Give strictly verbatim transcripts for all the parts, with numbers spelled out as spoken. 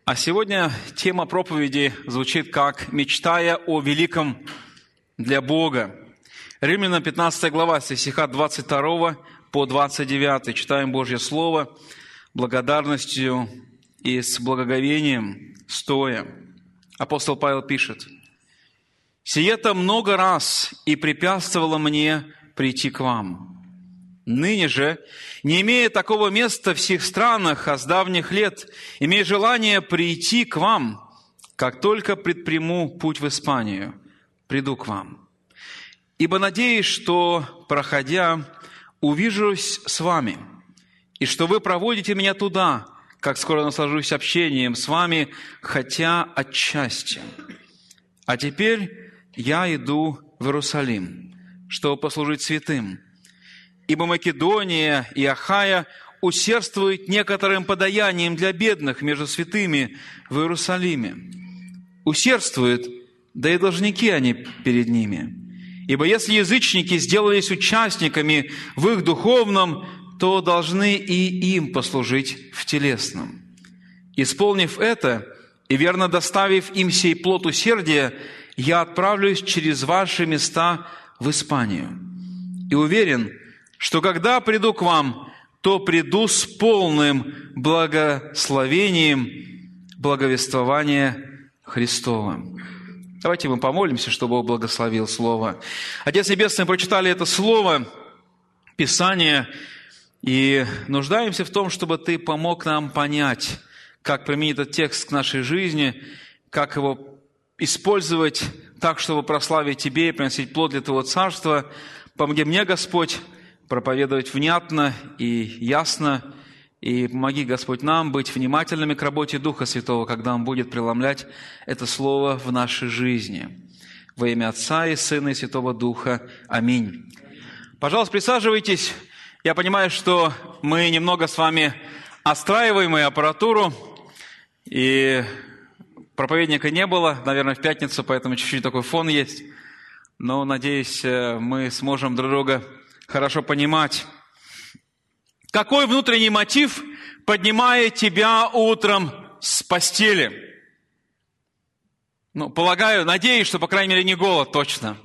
А сегодня тема проповеди звучит как «Мечтая о великом для Бога». Римлянам пятнадцатая глава, со стиха двадцать второго по двадцать девятый. Читаем Божье Слово благодарностью и с благоговением стоя. Апостол Павел пишет: «Сие-то много раз и препятствовало мне прийти к вам. Ныне же, не имея такого места в сих странах, а с давних лет, имея желание прийти к вам, как только предприму путь в Испанию, приду к вам. Ибо надеюсь, что, проходя, увижусь с вами, и что вы проводите меня туда, как скоро наслажусь общением с вами, хотя отчасти. А теперь я иду в Иерусалим, чтобы послужить святым. Ибо Македония и Ахая усердствуют некоторым подаянием для бедных между святыми в Иерусалиме. Усердствуют, да и должники они перед ними. Ибо если язычники сделались участниками в их духовном, то должны и им послужить в телесном. Исполнив это и верно доставив им сей плод усердия, я отправлюсь через ваши места в Испанию. И уверен, что когда приду к вам, то приду с полным благословением благовествования Христова». Давайте мы помолимся, чтобы Бог благословил Слово. Отец Небесный, мы прочитали это Слово, Писание, и нуждаемся в том, чтобы Ты помог нам понять, как применить этот текст к нашей жизни, как его использовать так, чтобы прославить Тебе и приносить плод для Твоего Царства. Помоги мне, Господь, проповедовать внятно и ясно, и помоги, Господь, нам быть внимательными к работе Духа Святого, когда Он будет преломлять это Слово в нашей жизни. Во имя Отца и Сына и Святого Духа. Аминь. Пожалуйста, присаживайтесь. Я понимаю, что мы немного с вами отстраиваем и аппаратуру, и проповедника не было, наверное, в пятницу, поэтому чуть-чуть такой фон есть. Но, надеюсь, мы сможем друг друга хорошо понимать. Какой внутренний мотив поднимает тебя утром с постели? Ну, полагаю, надеюсь, что, по крайней мере, не голод, точно.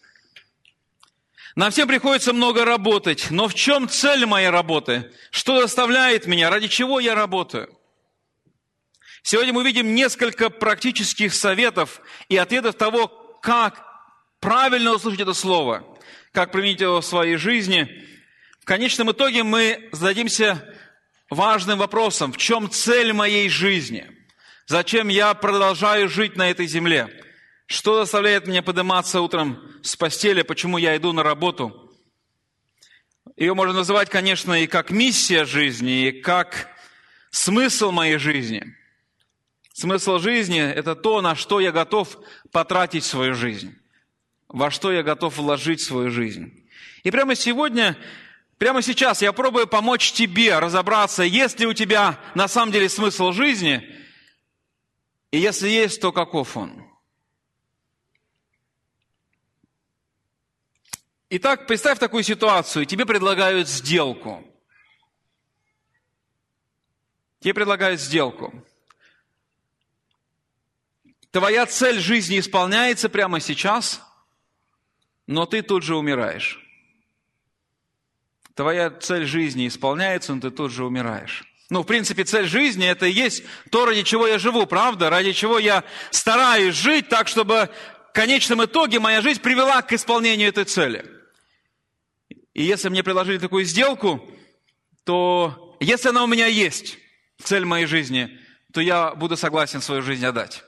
Нам всем приходится много работать, но в чем цель моей работы? Что заставляет меня? Ради чего я работаю? Сегодня мы видим несколько практических советов и ответов того, как правильно услышать это слово, как применить его в своей жизни. В конечном итоге мы зададимся важным вопросом: в чем цель моей жизни? Зачем я продолжаю жить на этой земле? Что заставляет меня подниматься утром с постели? Почему я иду на работу? Ее можно называть, конечно, и как миссия жизни, и как смысл моей жизни. Смысл жизни – это то, на что я готов потратить свою жизнь, во что я готов вложить свою жизнь. И прямо сегодня, прямо сейчас я пробую помочь тебе разобраться, есть ли у тебя на самом деле смысл жизни, и если есть, то каков он. Итак, представь такую ситуацию, тебе предлагают сделку. Тебе предлагают сделку. Твоя цель жизни исполняется прямо сейчас, но ты тут же умираешь. Твоя цель жизни исполняется, но ты тут же умираешь. Ну, в принципе, цель жизни – это и есть то, ради чего я живу, правда? Ради чего я стараюсь жить так, чтобы в конечном итоге моя жизнь привела к исполнению этой цели. И если мне предложили такую сделку, то если она у меня есть, цель моей жизни, то я буду согласен свою жизнь отдать.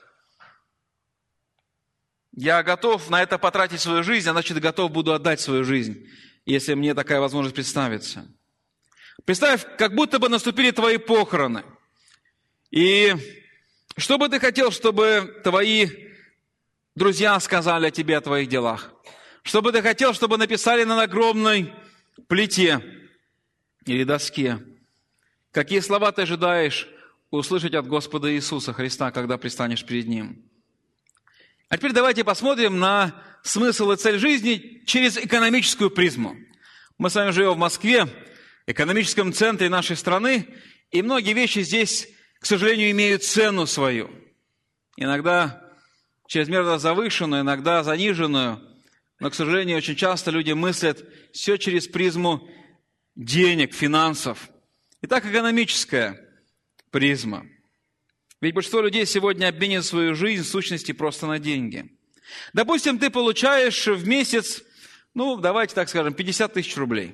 Я готов на это потратить свою жизнь, а значит, готов буду отдать свою жизнь, если мне такая возможность представится. Представь, как будто бы наступили твои похороны. И что бы ты хотел, чтобы твои друзья сказали о тебе, о твоих делах? Что бы ты хотел, чтобы написали на огромной плите или доске? Какие слова ты ожидаешь услышать от Господа Иисуса Христа, когда предстанешь перед Ним? А теперь давайте посмотрим на смысл и цель жизни через экономическую призму. Мы с вами живем в Москве, экономическом центре нашей страны, и многие вещи здесь к сожалению, имеют цену свою. Иногда чрезмерно завышенную, иногда заниженную, но, к сожалению, очень часто люди мыслят все через призму денег, финансов. Итак, экономическая призма. Ведь большинство людей сегодня обменивают свою жизнь в сущности просто на деньги. Допустим, ты получаешь в месяц, ну, давайте так скажем, пятьдесят тысяч рублей.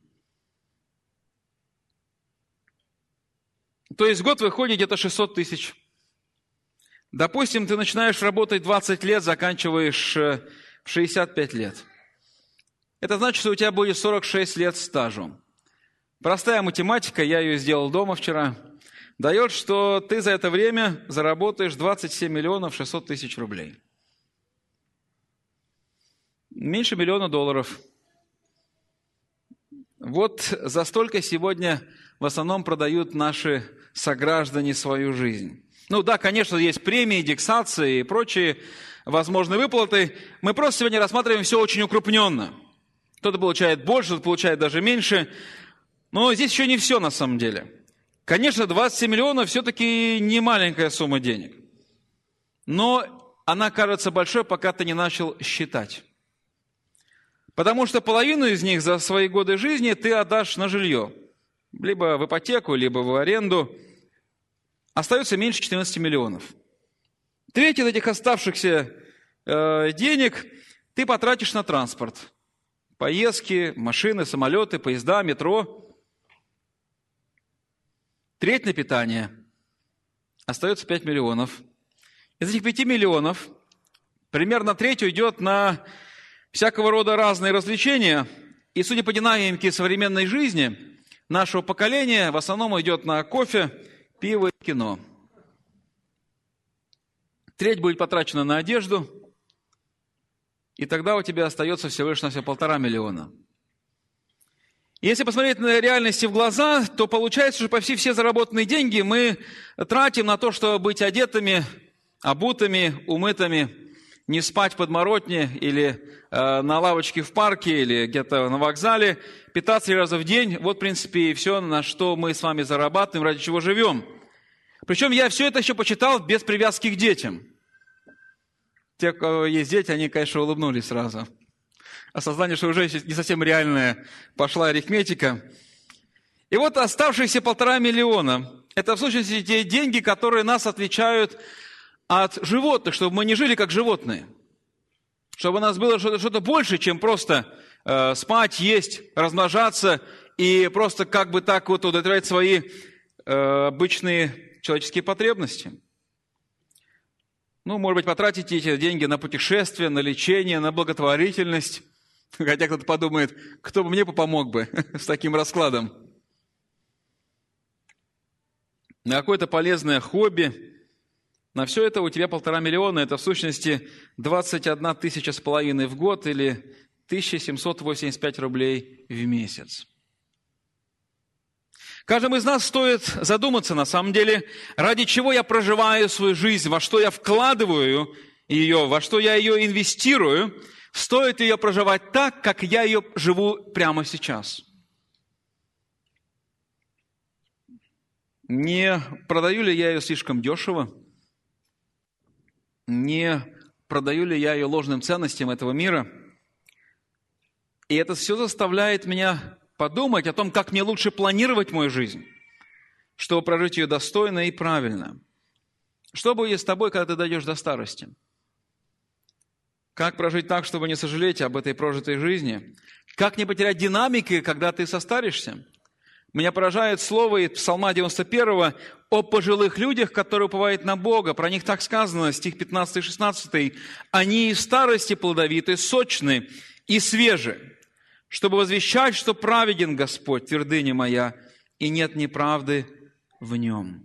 То есть в год выходит где-то шестьсот тысяч. Допустим, ты начинаешь работать двадцать лет, заканчиваешь в шестьдесят пять лет. Это значит, что у тебя будет сорок шесть лет стажу. Простая математика, я ее сделал дома вчера, дает, что ты за это время заработаешь двадцать семь миллионов шестьсот тысяч рублей. Меньше миллиона долларов. Вот за столько сегодня в основном продают наши сограждане свою жизнь. Ну да, конечно, есть премии, индексации и прочие возможные выплаты. Мы просто сегодня рассматриваем все очень укрупненно. Кто-то получает больше, кто-то получает даже меньше. Но здесь еще не все на самом деле. Конечно, двадцать семь миллионов все-таки не маленькая сумма денег. Но она кажется большой, пока ты не начал считать. Потому что половину из них за свои годы жизни ты отдашь на жилье. Либо в ипотеку, либо в аренду. Остается меньше четырнадцати миллионов. Треть из этих оставшихся э, денег ты потратишь на транспорт. Поездки, машины, самолеты, поезда, метро. Треть на питание. Остается пять миллионов. Из этих пяти миллионов примерно треть уйдет на всякого рода разные развлечения. И, судя по динамике современной жизни, нашего поколения в основном идет на кофе, пиво и кино. Треть будет потрачена на одежду, и тогда у тебя остается всего лишь на все полтора миллиона. Если посмотреть на реальности в глаза, то получается, что почти все заработанные деньги мы тратим на то, чтобы быть одетыми, обутыми, умытыми, не спать в подворотне или э, на лавочке в парке или где-то на вокзале, питаться три раза в день. Вот, в принципе, и все, на что мы с вами зарабатываем, ради чего живем. Причем я все это еще почитал без привязки к детям. Те, у кого есть дети, они, конечно, улыбнулись сразу. Осознание, что уже не совсем реальная пошла арифметика. И вот оставшиеся полтора миллиона – это, в сущности, те деньги, которые нас отличают от животных, чтобы мы не жили как животные. Чтобы у нас было что-то, что-то больше, чем просто э, спать, есть, размножаться и просто как бы так вот удовлетворять свои э, обычные человеческие потребности. Ну, может быть, потратите эти деньги на путешествия, на лечение, на благотворительность. Хотя кто-то подумает, кто бы мне помог бы с таким раскладом. На какое-то полезное хобби. На все это у тебя полтора миллиона. Это в сущности двадцать одна тысяча с половиной в год или тысяча семьсот восемьдесят пять рублей в месяц. Каждому из нас стоит задуматься, на самом деле, ради чего я проживаю свою жизнь, во что я вкладываю ее, во что я ее инвестирую, стоит ли ее проживать так, как я ее живу прямо сейчас. Не продаю ли я ее слишком дешево? Не продаю ли я ее ложным ценностям этого мира? И это все заставляет меня подумать о том, как мне лучше планировать мою жизнь, чтобы прожить ее достойно и правильно. Что будет с тобой, когда ты дойдешь до старости? Как прожить так, чтобы не сожалеть об этой прожитой жизни? Как не потерять динамики, когда ты состаришься? Меня поражает слово из Псалма девяносто первого о пожилых людях, которые уповают на Бога. Про них так сказано, стих пятнадцатый шестнадцатый. «Они и в старости плодовиты, сочны и свежи, чтобы возвещать, что праведен Господь, твердыня моя, и нет неправды в нем».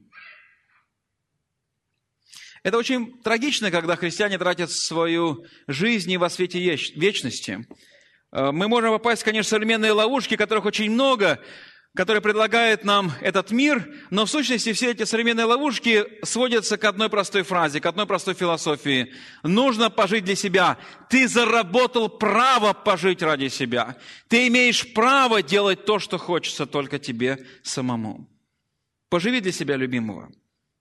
Это очень трагично, когда христиане тратят свою жизнь во свете вечности. Мы можем попасть, конечно, в современные ловушки, которых очень много, которые предлагает нам этот мир, но в сущности все эти современные ловушки сводятся к одной простой фразе, к одной простой философии. Нужно пожить для себя. Ты заработал право пожить ради себя. Ты имеешь право делать то, что хочется только тебе самому. Поживи для себя любимого.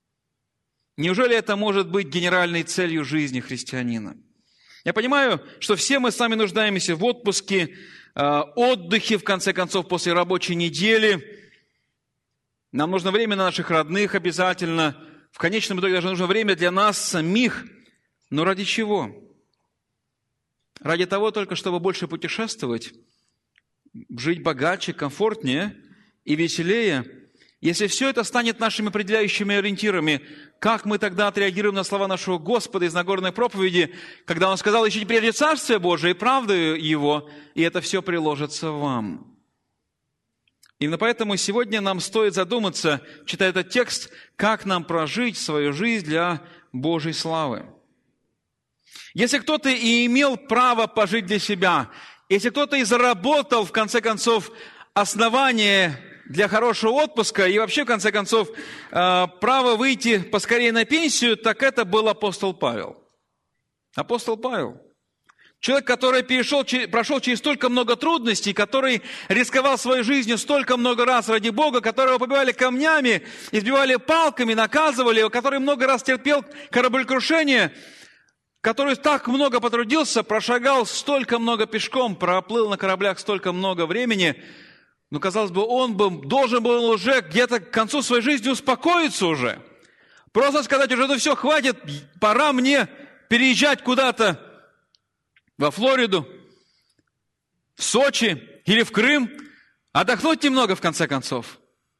Неужели это может быть генеральной целью жизни христианина? Я понимаю, что все мы сами нуждаемся в отпуске, отдыхе, в конце концов, после рабочей недели. Нам нужно время на наших родных обязательно. В конечном итоге даже нужно время для нас самих. Но ради чего? Ради того только, чтобы больше путешествовать, жить богаче, комфортнее и веселее. Если все это станет нашими определяющими ориентирами, как мы тогда отреагируем на слова нашего Господа из Нагорной проповеди, когда Он сказал: «Ищите прежде Царствие Божие и правду Его, и это все приложится вам». Именно поэтому сегодня нам стоит задуматься, читая этот текст, как нам прожить свою жизнь для Божьей славы. Если кто-то и имел право пожить для себя, если кто-то и заработал, в конце концов, основание для хорошего отпуска и вообще, в конце концов, право выйти поскорее на пенсию, так это был апостол Павел. Апостол Павел. Человек, который перешел, прошел через столько много трудностей, который рисковал своей жизнью столько много раз ради Бога, которого побивали камнями, избивали палками, наказывали, который много раз терпел кораблекрушение, который так много потрудился, прошагал столько много пешком, проплыл на кораблях столько много времени. Но, казалось бы, он бы должен был уже где-то к концу своей жизни успокоиться уже. Просто сказать уже: ну все, хватит, пора мне переезжать куда-то во Флориду, в Сочи или в Крым, отдохнуть немного в конце концов.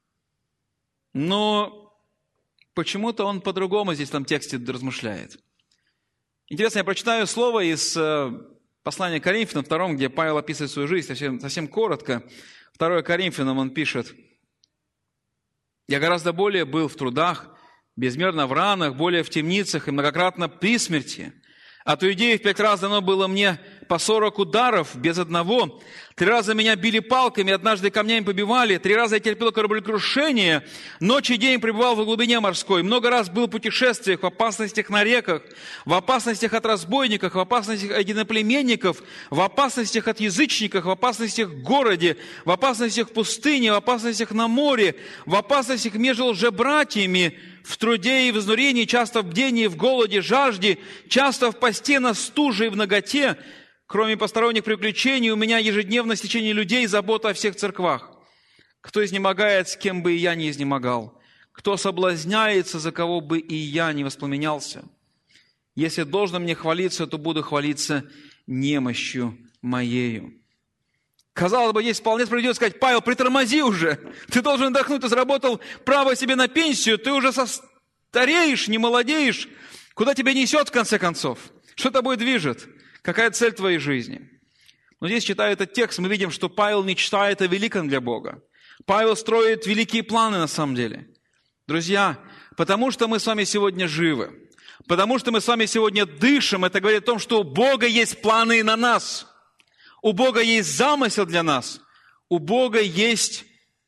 Но почему-то он по-другому здесь в этом тексте размышляет. Интересно, я прочитаю слово из послания к Коринфянам, втором, где Павел описывает свою жизнь совсем, совсем коротко. второе Коринфянам он пишет: «Я гораздо более был в трудах, безмерно в ранах, более в темницах и многократно при смерти. От иудеев пять раз дано было мне по сорок ударов без одного. Три раза меня били палками, однажды камнями побивали. Три раза я терпел кораблекрушение. Ночь и день пребывал в глубине морской. Много раз был в путешествиях, в опасностях на реках, в опасностях от разбойников, в опасностях от единоплеменников, в опасностях от язычников, в опасностях в городе, в опасностях в пустыне, в опасностях на море, в опасностях между лжебратьями, в труде и в изнурении, часто в бдении, в голоде, жажде, часто в посте, на стуже и в наготе. Кроме посторонних приключений, у меня ежедневно стечение людей и забота о всех церквах. Кто изнемогает, с кем бы и я не изнемогал. Кто соблазняется, за кого бы и я не воспламенялся. Если должно мне хвалиться, то буду хвалиться немощью моею». Казалось бы, здесь вполне справедливо сказать: Павел, притормози уже. Ты должен отдохнуть, ты заработал право себе на пенсию, ты уже состареешь, не молодеешь. Куда тебя несет, в конце концов? Что тобой движет? Какая цель твоей жизни? Но здесь, читая этот текст, мы видим, что Павел мечтает о великом для Бога. Павел строит великие планы на самом деле. Друзья, потому что мы с вами сегодня живы, потому что мы с вами сегодня дышим, это говорит о том, что у Бога есть планы и на нас. У Бога есть замысел для нас. У Бога есть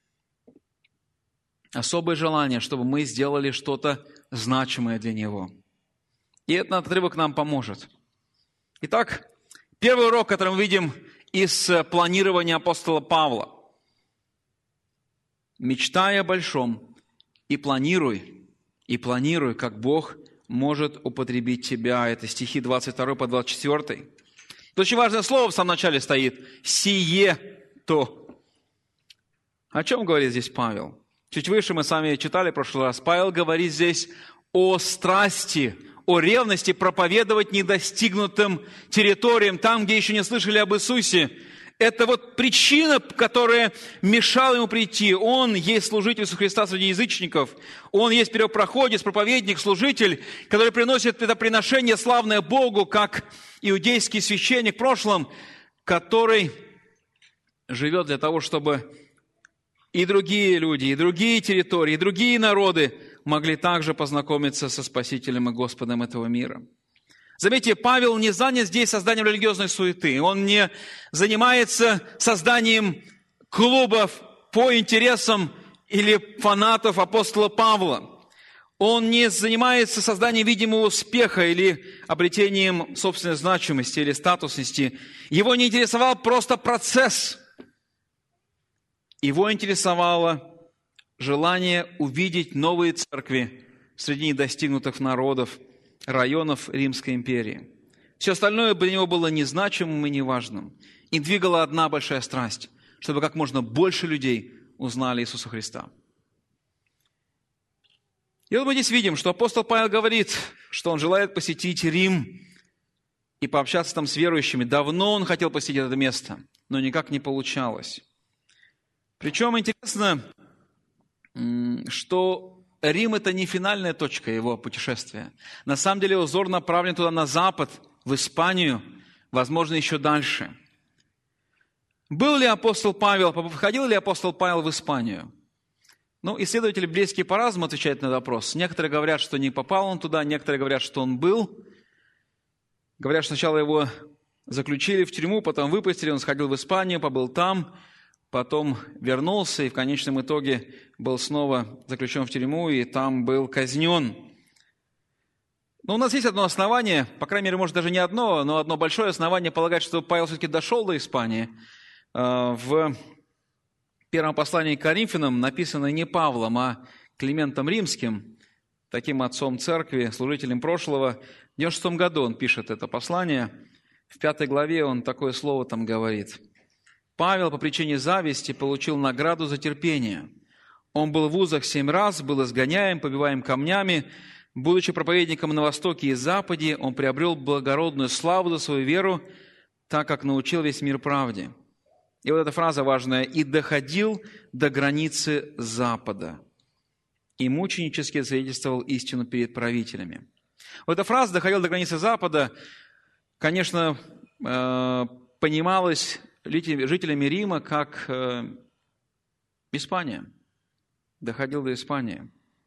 особое желание, чтобы мы сделали что-то значимое для Него. И этот отрывок нам поможет. Итак, первый урок, который мы видим из планирования апостола Павла. Мечтай о большом и планируй, и планируй, как Бог может употребить тебя. Это стихи двадцать два по двадцать четыре. Очень важное слово в самом начале стоит. «Сие то». О чем говорит здесь Павел? Чуть выше мы с вами читали в прошлый раз. Павел говорит здесь о страсти, о ревности проповедовать недостигнутым территориям, там, где еще не слышали об Иисусе. Это вот причина, которая мешала ему прийти. Он есть служитель Иисуса Христа среди язычников. Он есть первопроходец, проповедник, служитель, который приносит это приношение славное Богу, как иудейский священник в прошлом, который живет для того, чтобы и другие люди, и другие территории, и другие народы могли также познакомиться со Спасителем и Господом этого мира. Заметьте, Павел не занят здесь созданием религиозной суеты. Он не занимается созданием клубов по интересам или фанатов апостола Павла. Он не занимается созданием видимого успеха или обретением собственной значимости или статусности. Его не интересовал просто процесс. Его интересовало желание увидеть новые церкви среди недостигнутых народов, районов Римской империи. Все остальное для него было незначимым и неважным. И двигала одна большая страсть, чтобы как можно больше людей узнали Иисуса Христа. И вот мы здесь видим, что апостол Павел говорит, что он желает посетить Рим и пообщаться там с верующими. Давно он хотел посетить это место, но никак не получалось. Причем интересно, что Рим – это не финальная точка его путешествия. На самом деле его взор направлен туда на запад, в Испанию, возможно, еще дальше. Был ли апостол Павел, входил ли апостол Павел в Испанию? Ну, исследователи близкие по разуму отвечают на этот вопрос. Некоторые говорят, что не попал он туда, некоторые говорят, что он был. Говорят, что сначала его заключили в тюрьму, потом выпустили, он сходил в Испанию, побыл там, потом вернулся и в конечном итоге был снова заключен в тюрьму и там был казнен. Но у нас есть одно основание, по крайней мере, может, даже не одно, но одно большое основание полагать, что Павел все-таки дошел до Испании. В первом послании к Коринфянам написано не Павлом, а Климентом Римским, таким отцом церкви, служителем прошлого. В девяносто шестом году он пишет это послание. В пятой главе он такое слово там говорит. «Павел по причине зависти получил награду за терпение. Он был в узах семь раз, был изгоняем, побиваем камнями. Будучи проповедником на Востоке и Западе, он приобрел благородную славу за свою веру, так как научил весь мир правде». И вот эта фраза важная. «И доходил до границы Запада, и мученически свидетельствовал истину перед правителями». Вот эта фраза «доходил до границы Запада», конечно, понималась жителями Рима как Испания. Доходил до Испании.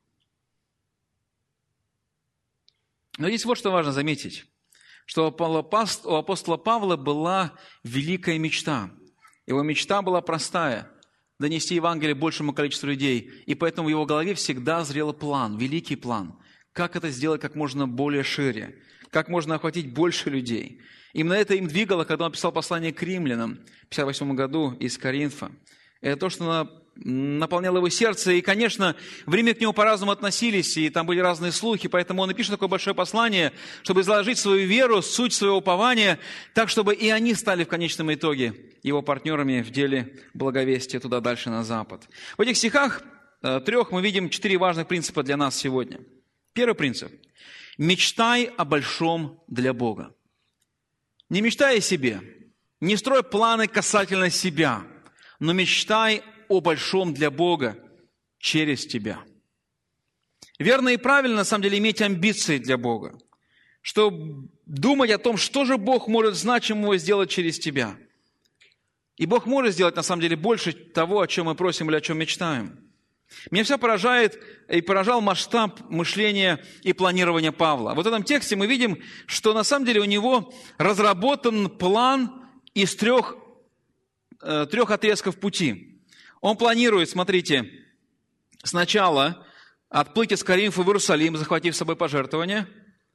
Но здесь вот что важно заметить, что у апостола Павла была великая мечта. Его мечта была простая – донести Евангелие большему количеству людей. И поэтому в его голове всегда зрел план, великий план. Как это сделать как можно более шире, как можно охватить больше людей. Именно это им двигало, когда он писал послание к римлянам в пятьдесят восьмом году из Коринфа. Это то, что наполняло его сердце. И, конечно, в Риме к нему по-разному относились, и там были разные слухи, поэтому он и пишет такое большое послание, чтобы изложить свою веру, суть своего упования, так, чтобы и они стали в конечном итоге его партнерами в деле благовестия туда дальше на запад. В этих стихах трех мы видим четыре важных принципа для нас сегодня. Первый принцип. Мечтай о большом для Бога. Не мечтай о себе, не строй планы касательно себя, но мечтай о большом для Бога через тебя. Верно и правильно, на самом деле, иметь амбиции для Бога, чтобы думать о том, что же Бог может значимого сделать через тебя. И Бог может сделать, на самом деле, больше того, о чем мы просим или о чем мечтаем. Меня все поражает и поражал масштаб мышления и планирования Павла. Вот в этом тексте мы видим, что на самом деле у него разработан план из трех, э, трех отрезков пути. Он планирует, смотрите, сначала отплыть из Коринфа в Иерусалим, захватив с собой пожертвования,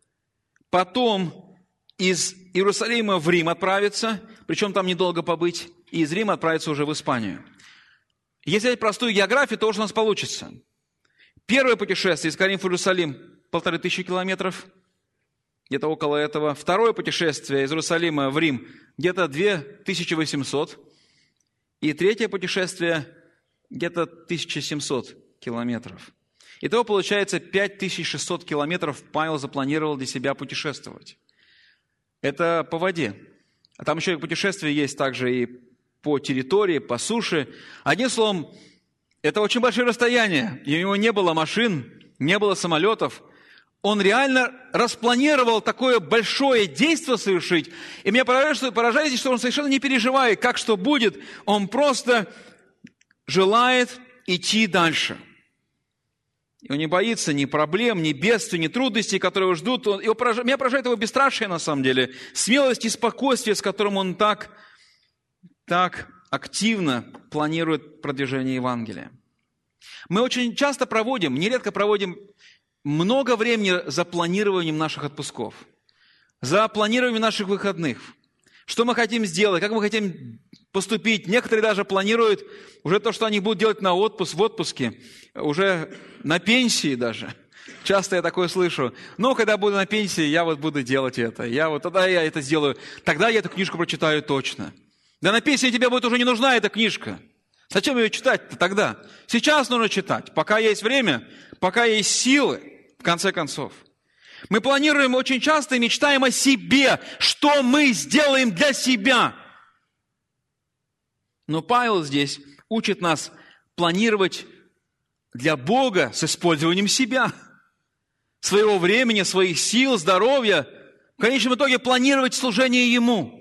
потом из Иерусалима в Рим отправиться, причем там недолго побыть, и из Рима отправиться уже в Испанию. Если взять простую географию, то что у нас получится? Первое путешествие из Коринфа в Иерусалим – полторы тысячи километров, где-то около этого. Второе путешествие из Иерусалима в Рим – где-то две тысячи восемьсот. И третье путешествие – где-то тысяча семьсот километров. Итого получается пять тысяч шестьсот километров Павел запланировал для себя путешествовать. Это по воде. А там еще и путешествия есть также и по территории, по суше. Одним словом, это очень большое расстояние. И у него не было машин, не было самолетов. Он реально распланировал такое большое действие совершить. И меня поражает, что, поражает, что он совершенно не переживает, как что будет. Он просто желает идти дальше. И он не боится ни проблем, ни бедствий, ни трудностей, которые его ждут. Он, его поражает, меня поражает его бесстрашие, на самом деле. Смелость и спокойствие, с которым он так, так активно планирует продвижение Евангелия. Мы очень часто проводим, нередко проводим много времени за планированием наших отпусков, за планированием наших выходных. Что мы хотим сделать, как мы хотим поступить. Некоторые даже планируют уже то, что они будут делать на отпуск, в отпуске, уже на пенсии даже. Часто я такое слышу. Ну, когда буду на пенсии, я вот буду делать это. Я вот тогда я это сделаю. Тогда я эту книжку прочитаю точно. Да на пенсии тебе будет уже не нужна эта книжка. Зачем ее читать-то тогда? Сейчас нужно читать, пока есть время, пока есть силы, в конце концов. Мы планируем очень часто и мечтаем о себе, что мы сделаем для себя. Но Павел здесь учит нас планировать для Бога с использованием себя, своего времени, своих сил, здоровья. В конечном итоге планировать служение Ему.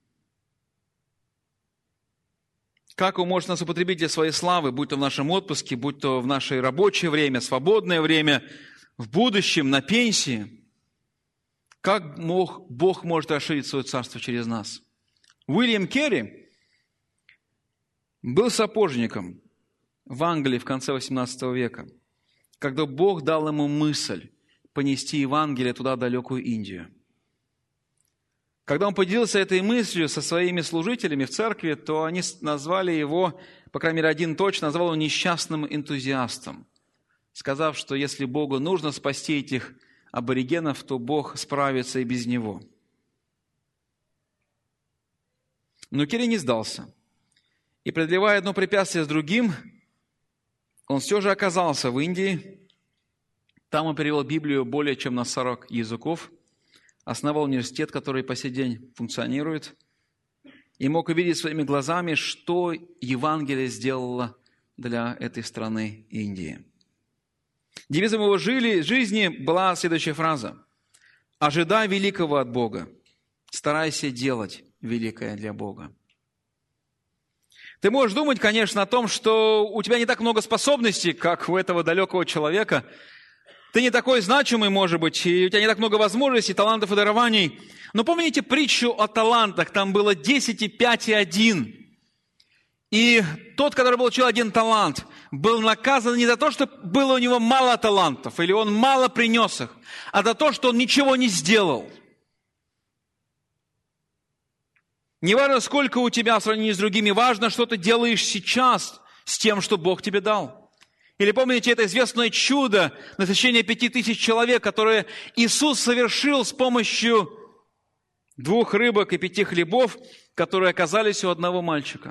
Как Он может нас употребить для своей славы, будь то в нашем отпуске, будь то в наше рабочее время, свободное время, в будущем, на пенсии. Как мог, Бог может расширить свое царство через нас? Уильям Керри был сапожником в Англии в конце восемнадцатого века, когда Бог дал ему мысль понести Евангелие туда, в далекую Индию. Когда он поделился этой мыслью со своими служителями в церкви, то они назвали его, по крайней мере, один точно, назвал его несчастным энтузиастом, сказав, что если Богу нужно спасти этих аборигенов, то Бог справится и без него. Но Керри не сдался. И, преодолевая одно препятствие с другим, он все же оказался в Индии. Там он перевел Библию более чем на сорок языков, основал университет, который по сей день функционирует, и мог увидеть своими глазами, что Евангелие сделало для этой страны Индии. Девизом его жизни была следующая фраза: «Ожидай великого от Бога, старайся делать великое для Бога». Ты можешь думать, конечно, о том, что у тебя не так много способностей, как у этого далекого человека. Ты не такой значимый, может быть, и у тебя не так много возможностей, талантов и дарований. Но помните притчу о талантах? Там было десять, и пять, и один. И тот, который получил один талант, был наказан не за то, что было у него мало талантов, или он мало принес их, а за то, что он ничего не сделал. Не важно, сколько у тебя в сравнении с другими, важно, что ты делаешь сейчас с тем, что Бог тебе дал. Или помните это известное чудо насыщения пяти тысяч человек, которое Иисус совершил с помощью двух рыбок и пяти хлебов, которые оказались у одного мальчика.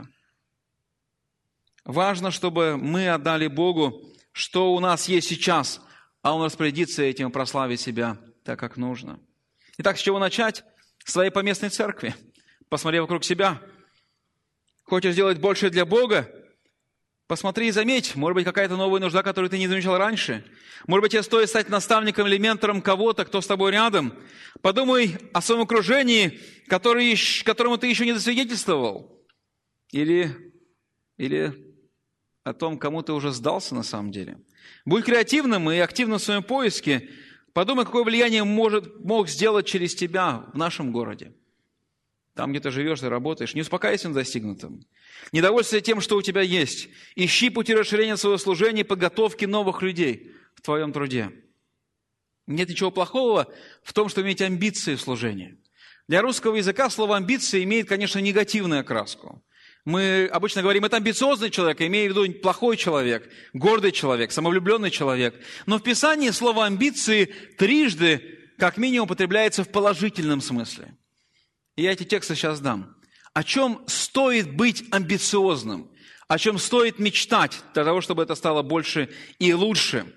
Важно, чтобы мы отдали Богу, что у нас есть сейчас, а Он распорядится этим и прославит себя так, как нужно. Итак, с чего начать? С своей поместной церкви. Посмотри вокруг себя. Хочешь сделать больше для Бога? Посмотри и заметь, может быть, какая-то новая нужда, которую ты не замечал раньше. Может быть, тебе стоит стать наставником или ментором кого-то, кто с тобой рядом. Подумай о своем окружении, который, которому ты еще не засвидетельствовал. Или, или о том, кому ты уже сдался на самом деле. Будь креативным и активным в своем поиске. Подумай, какое влияние может, мог сделать через тебя в нашем городе. Там, где ты живешь, ты работаешь. Не успокаивайся на достигнутом. Не довольствуйся тем, что у тебя есть. Ищи пути расширения своего служения и подготовки новых людей в твоем труде. Нет ничего плохого в том, что иметь амбиции в служении. Для русского языка слово «амбиция» имеет, конечно, негативную окраску. Мы обычно говорим, это амбициозный человек, имея в виду плохой человек, гордый человек, самовлюбленный человек. Но в Писании слово «амбиции» трижды, как минимум, употребляется в положительном смысле. И я эти тексты сейчас дам. О чем стоит быть амбициозным? О чем стоит мечтать для того, чтобы это стало больше и лучше?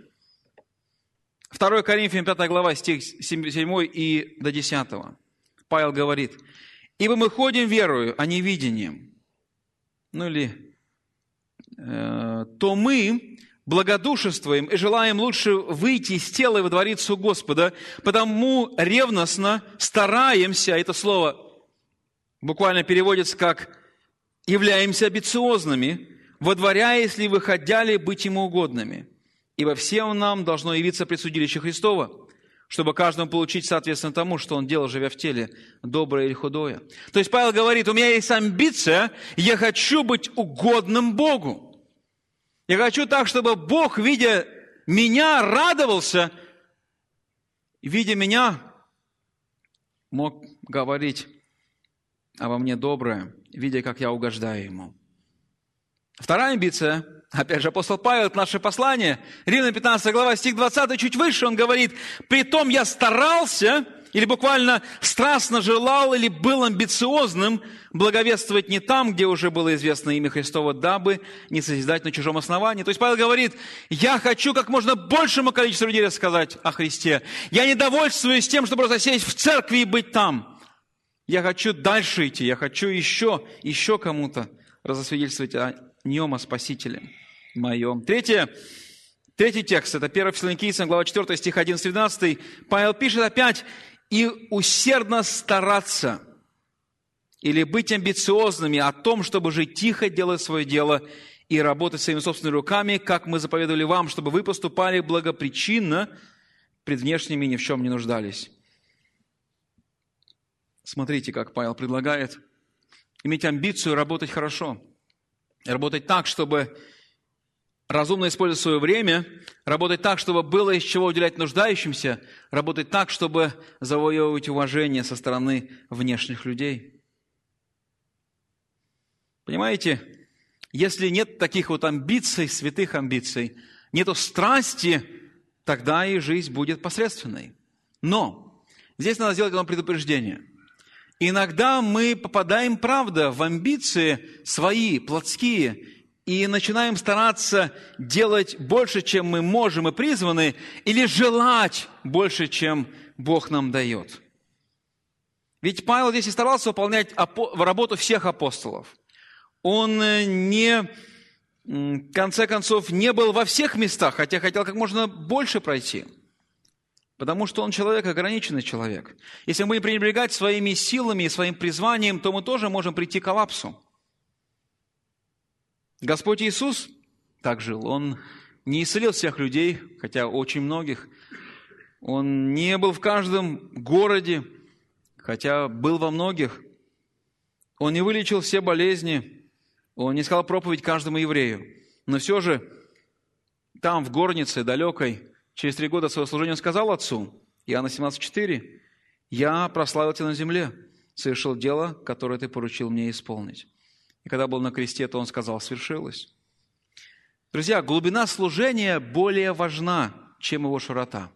второе Коринфянам пятая глава, стих седьмой и до десятого. Павел говорит: «Ибо мы ходим верою, а не видением». Ну или э, «то мы благодушествуем и желаем лучше выйти из тела и водвориться у Господа, потому ревностно стараемся», это слово буквально переводится как «являемся амбициозными, водворяясь ли, выходя ли, быть Ему угодными. Ибо всем нам должно явиться предсудилище Христова, чтобы каждому получить соответственно тому, что он делал, живя в теле, доброе или худое». То есть Павел говорит: у меня есть амбиция, я хочу быть угодным Богу. Я хочу так, чтобы Бог, видя меня, радовался, видя меня, мог говорить обо мне доброе, видя, как я угождаю Ему. Вторая амбиция опять же, апостол Павел, это наше послание, Римлянам пятнадцатая глава, стих двадцатый, чуть выше, он говорит: «Притом я старался, или буквально страстно желал, или был амбициозным, благовествовать не там, где уже было известно имя Христово, дабы не созидать на чужом основании». То есть Павел говорит: я хочу как можно большему количеству людей рассказать о Христе. Я не довольствуюсь тем, чтобы просто сесть в церкви и быть там. Я хочу дальше идти, я хочу еще, еще кому-то разосвидетельствовать о нем, о Спасителе моем. Третье, третий текст, это первое Фессалоникийцам, глава четыре, стих одиннадцатый-двенадцатый. Павел пишет опять: «И усердно стараться» или быть амбициозными о том, чтобы жить тихо, делать свое дело и работать своими собственными руками, как мы заповедовали вам, чтобы вы поступали благопричинно, пред внешними ни в чем не нуждались». Смотрите, как Павел предлагает иметь амбицию работать хорошо, работать так, чтобы разумно использовать свое время, работать так, чтобы было из чего уделять нуждающимся, работать так, чтобы завоевывать уважение со стороны внешних людей. Понимаете, если нет таких вот амбиций, святых амбиций, нету страсти, тогда и жизнь будет посредственной. Но здесь надо сделать одно предупреждение. Иногда мы попадаем, правда, в амбиции свои, плотские, и начинаем стараться делать больше, чем мы можем и призваны, или желать больше, чем Бог нам дает. Ведь Павел здесь и старался выполнять работу всех апостолов. Он не, в конце концов, не был во всех местах, хотя хотел как можно больше пройти. Потому что он человек, ограниченный человек. Если мы будем пренебрегать своими силами и своим призванием, то мы тоже можем прийти к коллапсу. Господь Иисус так жил. Он не исцелил всех людей, хотя очень многих. Он не был в каждом городе, хотя был во многих. Он не вылечил все болезни. Он не сказал проповедь каждому еврею. Но все же там, в горнице далекой, через три года своего служения он сказал отцу, Иоанна семнадцать четыре, «Я прославил тебя на земле, совершил дело, которое ты поручил мне исполнить». И когда был на кресте, то он сказал: «Свершилось». Друзья, глубина служения более важна, чем его широта.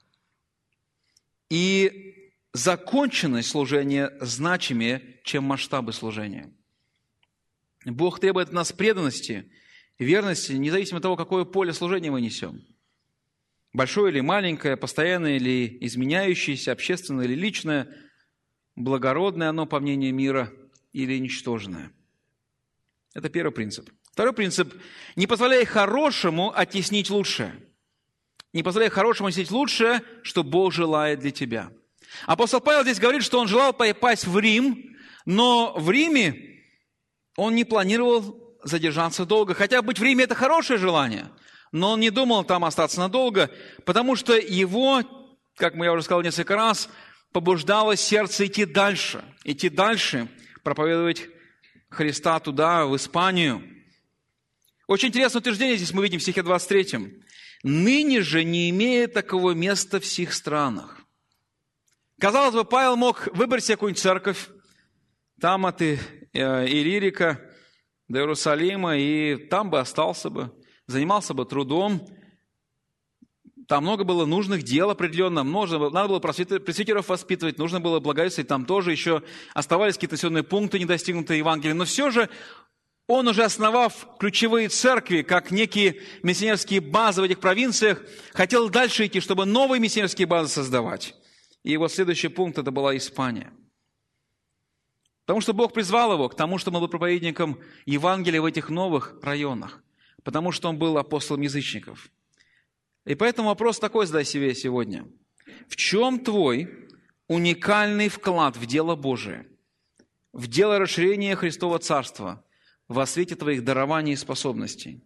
И законченность служения значимее, чем масштабы служения. Бог требует от нас преданности, верности, независимо от того, какое поле служения мы несем. Большое или маленькое, постоянное или изменяющееся, общественное или личное, благородное оно, по мнению мира, или ничтожное. Это первый принцип. Второй принцип – не позволяй хорошему оттеснить лучшее. Не позволяй хорошему оттеснить лучшее, что Бог желает для тебя. Апостол Павел здесь говорит, что он желал попасть в Рим, но в Риме он не планировал задержаться долго. Хотя быть в Риме – это хорошее желание, но он не думал там остаться надолго, потому что его, как я уже сказал несколько раз, побуждало сердце идти дальше, идти дальше, проповедовать Христа туда, в Испанию. Очень интересное утверждение здесь мы видим в стихе двадцать третьем. «Ныне же не имея такого места в сих странах». Казалось бы, Павел мог выбрать себе какую-нибудь церковь, там от Иллирика до Иерусалима, и там бы остался бы, занимался бы трудом. Там много было нужных дел определенно, нужно, надо было пресвитеров воспитывать, нужно было благовествовать, там тоже еще оставались какие-то населенные пункты, недостигнутые Евангелия. Но все же он, уже основав ключевые церкви, как некие миссионерские базы в этих провинциях, хотел дальше идти, чтобы новые миссионерские базы создавать. И его следующий пункт – это была Испания. Потому что Бог призвал его к тому, чтобы он был проповедником Евангелия в этих новых районах. Потому что он был апостолом язычников. И поэтому вопрос такой задай себе сегодня. В чем твой уникальный вклад в дело Божие, в дело расширения Христова Царства, во свете твоих дарований и способностей?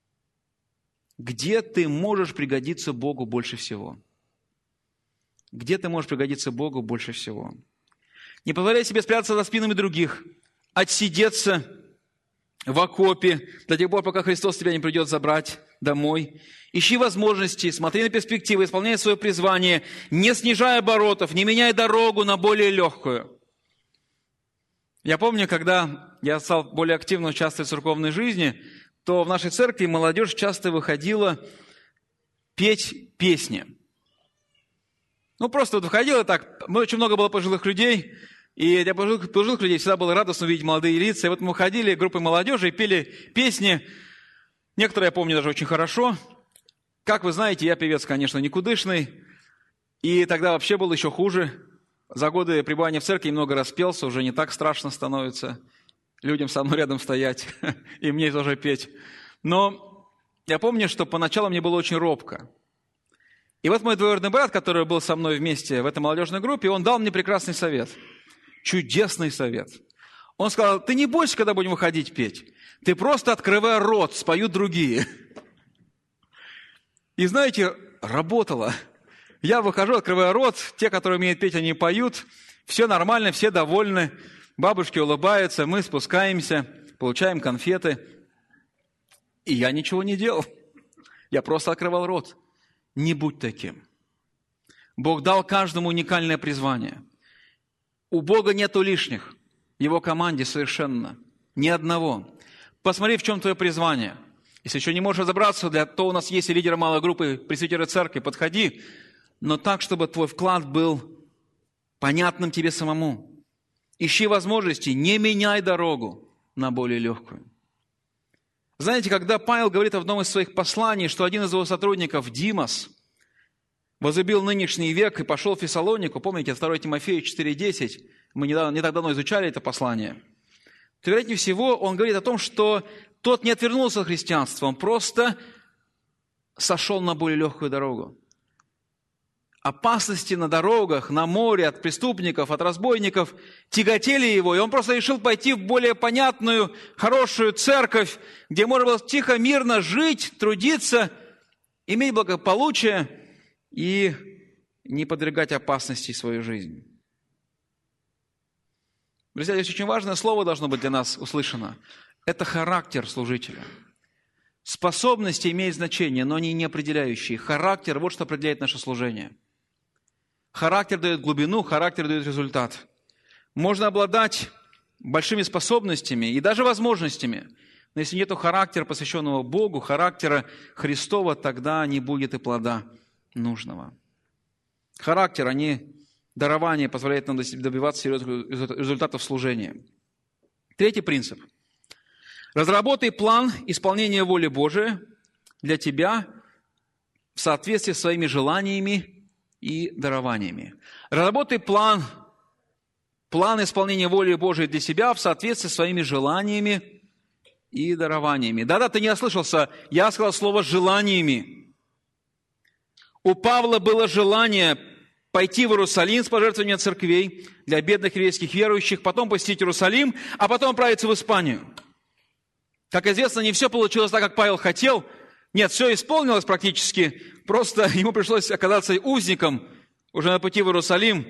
Где ты можешь пригодиться Богу больше всего? Где ты можешь пригодиться Богу больше всего? Не позволяй себе спрятаться за спинами других, отсидеться в окопе до тех пор, пока Христос тебя не придет забрать домой. Ищи возможности, смотри на перспективы, исполняй свое призвание, не снижай оборотов, не меняй дорогу на более легкую. Я помню, когда я стал более активно участвовать в церковной жизни, что в нашей церкви молодежь часто выходила петь песни. Ну, просто вот выходила так, очень много было пожилых людей, и для пожилых, пожилых людей всегда было радостно увидеть молодые лица. И вот мы выходили группой молодежи и пели песни. Некоторые я помню даже очень хорошо. Как вы знаете, я певец, конечно, никудышный. И тогда вообще было еще хуже. За годы пребывания в церкви много распелся, уже не так страшно становится людям со мной рядом стоять и мне тоже петь. Но я помню, что поначалу мне было очень робко. И вот мой двоюродный брат, который был со мной вместе в этой молодежной группе, он дал мне прекрасный совет. Чудесный совет. Он сказал: ты не бойся, когда будем выходить петь. Ты просто открывай рот, споют другие. И знаете, работало. Я выхожу, открываю рот, те, которые умеют петь, они поют. Все нормально, все довольны. Бабушки улыбаются, мы спускаемся, получаем конфеты. И я ничего не делал. Я просто открывал рот. Не будь таким. Бог дал каждому уникальное призвание. У Бога нету лишних. В Его команде совершенно. Ни одного. Посмотри, в чем твое призвание. Если еще не можешь разобраться, для того у нас есть и лидеры малой группы, пресвитеры церкви, подходи. Но так, чтобы твой вклад был понятным тебе самому. Ищи возможности, не меняй дорогу на более легкую. Знаете, когда Павел говорит в одном из своих посланий, что один из его сотрудников, Димас, возлюбил нынешний век и пошел в Фессалонику, помните, второе Тимофею четыре десять, мы недавно, не так давно изучали это послание, то, вероятнее всего, он говорит о том, что тот не отвернулся от христианства, он просто сошел на более легкую дорогу. Опасности на дорогах, на море, от преступников, от разбойников тяготели его, и он просто решил пойти в более понятную, хорошую церковь, где можно было тихо, мирно жить, трудиться, иметь благополучие и не подвергать опасности свою жизнь. Друзья, здесь очень важное слово должно быть для нас услышано. Это характер служителя. Способности имеют значение, но они не определяющие. Характер – вот что определяет наше служение. Характер дает глубину, характер дает результат. Можно обладать большими способностями и даже возможностями, но если нет характера, посвященного Богу, характера Христова, тогда не будет и плода нужного. Характер, а не дарование, позволяет нам добиваться серьезных результатов служения. Третий принцип. Разработай план исполнения воли Божией для тебя в соответствии с своими желаниями и дарованиями. Разработай план, план исполнения воли Божией для себя в соответствии с своими желаниями и дарованиями. Да-да, ты не ослышался, я сказал слово «желаниями». У Павла было желание пойти в Иерусалим с пожертвованием церквей для бедных еврейских верующих, потом посетить Иерусалим, а потом отправиться в Испанию. Как известно, не все получилось так, как Павел хотел. Нет, все исполнилось практически, просто ему пришлось оказаться узником уже на пути в Иерусалим.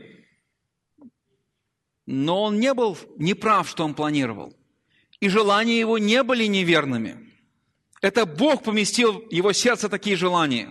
Но он не был неправ, что он планировал. И желания его не были неверными. Это Бог поместил в его сердце такие желания.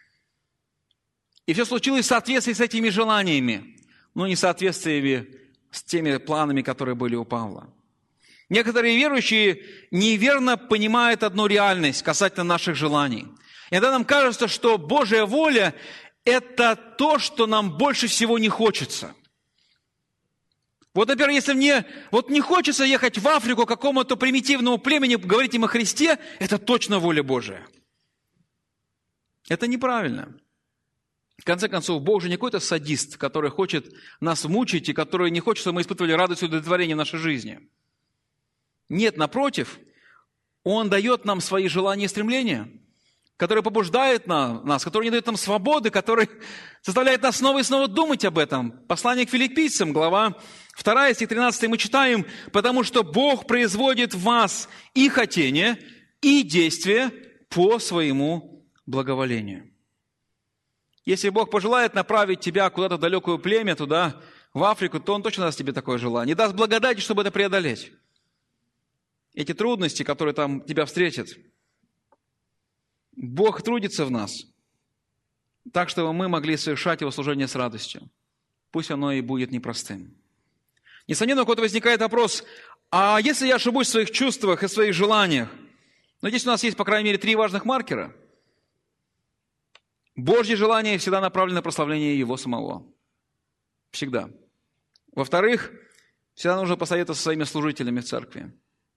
И все случилось в соответствии с этими желаниями, но не в соответствии с теми планами, которые были у Павла. Некоторые верующие неверно понимают одну реальность касательно наших желаний. Иногда нам кажется, что Божья воля – это то, что нам больше всего не хочется. Вот, например, если мне вот не хочется ехать в Африку к какому-то примитивному племени, говорить им о Христе, это точно воля Божия. Это неправильно. В конце концов, Бог же не какой-то садист, который хочет нас мучить и который не хочет, чтобы мы испытывали радость и удовлетворение в нашей жизни. Нет, напротив, Он дает нам свои желания и стремления, которые побуждают нас, которые не дают нам свободы, которые заставляют нас снова и снова думать об этом. Послание к Филиппийцам, глава вторая, стих тринадцатый, мы читаем: «Потому что Бог производит в вас и хотение, и действие по своему благоволению». Если Бог пожелает направить тебя куда-то в далекое племя, туда, в Африку, то Он точно даст тебе такое желание. И даст благодать, чтобы это преодолеть. Эти трудности, которые там тебя встретят, Бог трудится в нас, так, чтобы мы могли совершать Его служение с радостью. Пусть оно и будет непростым. Несомненно, у кого-то возникает вопрос: а если я ошибусь в своих чувствах и своих желаниях, Но здесь у нас есть, по крайней мере, три важных маркера. Божье желание всегда направлено на прославление Его самого. Всегда. Во-вторых, всегда нужно посоветоваться со своими служителями в церкви.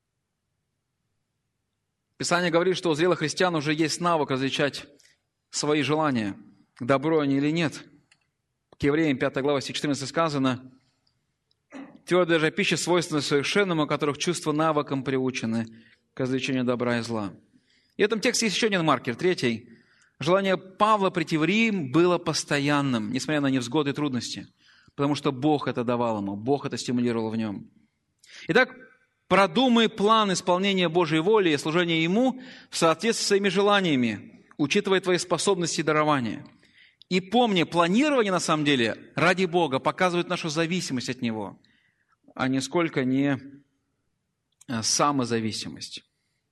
Писание говорит, что у зрелых христиан уже есть навык различать свои желания, добро они или нет. К Евреям пятая глава, стих четырнадцать сказано: «Твердая же пища свойственна совершенному, у которых чувства навыком приучены к развлечению добра и зла». И в этом тексте есть еще один маркер, третий. Желание Павла прийти в Рим было постоянным, несмотря на невзгоды и трудности, потому что Бог это давал ему, Бог это стимулировал в нем. Итак, продумай план исполнения Божьей воли и служения Ему в соответствии с своими желаниями, учитывая твои способности и дарования. И помни, планирование на самом деле ради Бога показывает нашу зависимость от Него, а нисколько не самозависимость.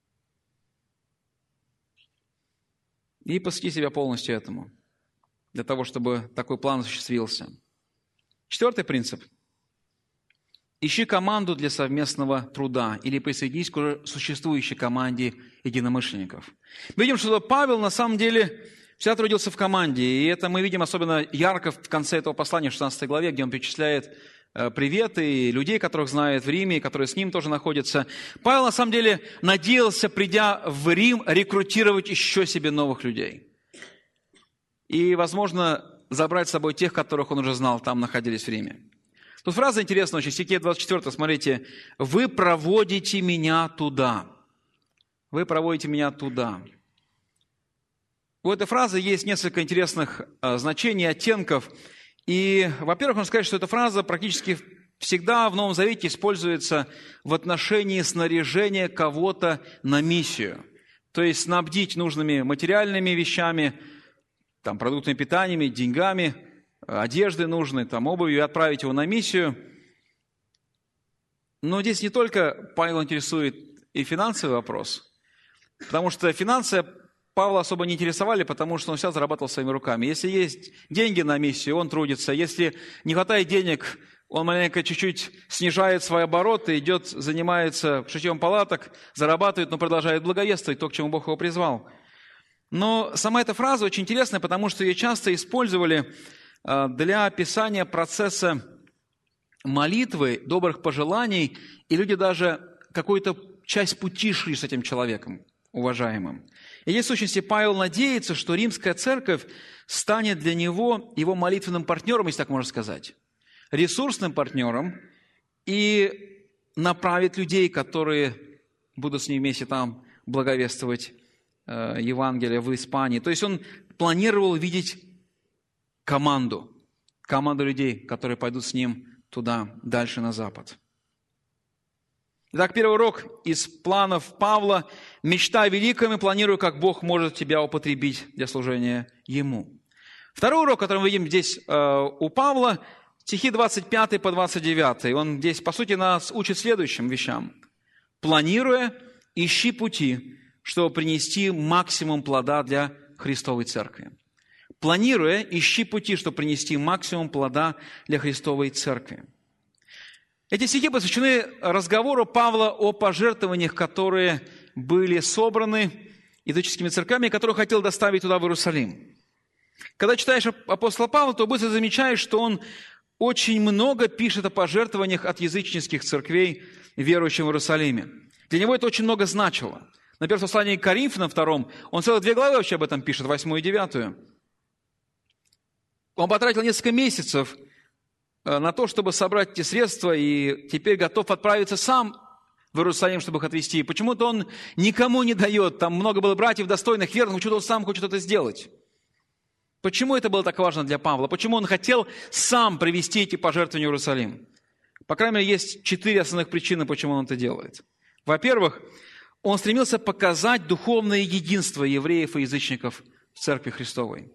И посвяти себя полностью этому, для того, чтобы такой план осуществился. Четвертый принцип. Ищи команду для совместного труда или присоединись к уже существующей команде единомышленников. Мы видим, что Павел на самом деле всегда трудился в команде, и это мы видим особенно ярко в конце этого послания, в шестнадцатой главе, где он перечисляет приветы людей, которых знает в Риме, которые с ним тоже находятся. Павел, на самом деле, надеялся, придя в Рим, рекрутировать еще себе новых людей. И, возможно, забрать с собой тех, которых он уже знал, там находились в Риме. Тут фраза интересная очень, в стихе двадцать четвёртом, смотрите. «Вы проводите меня туда». Вы проводите меня туда. У этой фразы есть несколько интересных значений, оттенков. И, во-первых, можно сказать, что эта фраза практически всегда в Новом Завете используется в отношении снаряжения кого-то на миссию. То есть снабдить нужными материальными вещами, там, продуктами питания, деньгами, одеждой нужной, там, обувью, и отправить его на миссию. Но здесь не только Павел интересует и финансовый вопрос, потому что финансы Павла особо не интересовали, потому что он всегда зарабатывал своими руками. Если есть деньги на миссию, он трудится. Если не хватает денег, он маленько чуть-чуть снижает свои обороты, идет, занимается шитьем палаток, зарабатывает, но продолжает благовествовать то, к чему Бог его призвал. Но сама эта фраза очень интересная, потому что ее часто использовали для описания процесса молитвы, добрых пожеланий, и люди даже какую-то часть пути шли с этим человеком уважаемым. И здесь, в сущности, Павел надеется, что римская церковь станет для него его молитвенным партнером, если так можно сказать, ресурсным партнером, и направит людей, которые будут с ним вместе там благовествовать э, Евангелие в Испании. То есть он планировал видеть команду, команду людей, которые пойдут с ним туда, дальше на запад. Итак, первый урок из планов Павла. Мечтай о великом и планируй, как Бог может тебя употребить для служения Ему. Второй урок, который мы видим здесь э, у Павла, стихи двадцать пятый по двадцать девятый. Он здесь, по сути, нас учит следующим вещам. Планируя, ищи пути, чтобы принести максимум плода для Христовой Церкви. Планируя, ищи пути, чтобы принести максимум плода для Христовой Церкви. Эти стихи посвящены разговору Павла о пожертвованиях, которые были собраны языческими церквями, которые он хотел доставить туда, в Иерусалим. Когда читаешь апостола Павла, то быстро замечаешь, что он очень много пишет о пожертвованиях от языческих церквей, верующим в Иерусалиме. Для него это очень много значило. На первом послании к Коринфянам втором, он целых две главы вообще об этом пишет, восьмую и девятую. Он потратил несколько месяцев на то, чтобы собрать эти средства, и теперь готов отправиться сам в Иерусалим, чтобы их отвезти. Почему-то он никому не дает. Там много было братьев достойных, верных, почему-то он сам хочет это сделать. Почему это было так важно для Павла? Почему он хотел сам привести эти пожертвования в Иерусалим? По крайней мере, есть четыре основных причины, почему он это делает. Во-первых, он стремился показать духовное единство евреев и язычников в Церкви Христовой.